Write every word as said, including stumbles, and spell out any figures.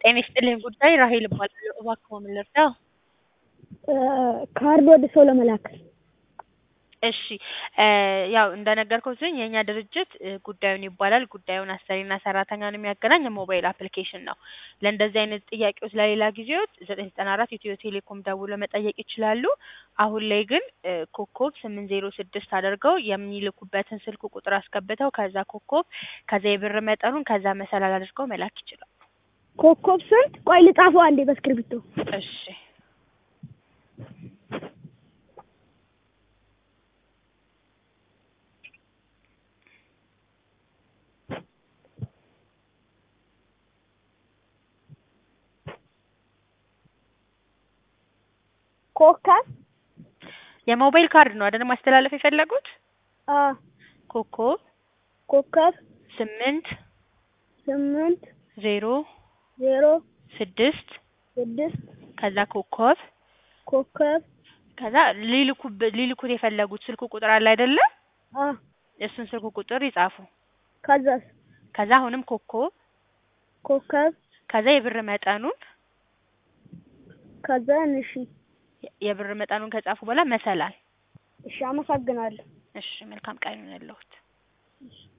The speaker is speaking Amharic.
ጤና ይስጥልኝ ጉዳይ ራሔል እባላለሁ። እባክዎ ምን ልርዳዎ? ካርድ ወደ ሰው ለመላክ። እሺ ያው እንደነገርኩትኝ የእኛ ድርጅት ጉዳዩን ይባላል። ጉዳዩን አሰሪና ሰራተኛን የሚያገናኝ የሞባይል አፕሊኬሽን ነው። ለእንደዚህ አይነት ጥያቄዎች ለሌላ ጊዜዎት ዘጠኝ ዘጠና አራት ኢትዮ ቴሌኮም ደውለው መጠየቅ ይችላሉ። አሁን ላይ ግን ኮከብ ስምንት ዜሮ ስድስት አድርገው የሚልኩበትን ስልክ ቁጥር አስገብተው ከዛ ኮከብ ከዛ የብር መጠኑን ከዛ መሰላል አድርገው መላክ ይችላሉ። ኮከብ ስንት? ቆይ ልጻፈው አንዴ በስክሪፕቶ። እሺ ኮከብ የሞባይል ካርድ ነው አይደል ማስተላለፍ የፈለጉት? አ ኮከብ ኮከብ ስምንት ስምንት ዜሮ ዜሮ ስድስት ስድስት ከዛ ኮከብ ኮከብ ከዛ ሊልኩት ሊልኩት የፈለጉት ስልክ ቁጥር አለ አይደለ? አ እሱን ስልክ ቁጥር ይጻፉ። ከዛስ? ከዛ አሁንም ኮከብ ኮከብ ከዛ የብር መጠኑን ከዛ እሺ የብር መጠኑን ከጻፉ በኋላ መሰላል። እሺ አመሰግናለሁ። እሺ መልካም ቀን ይሁንልዎት።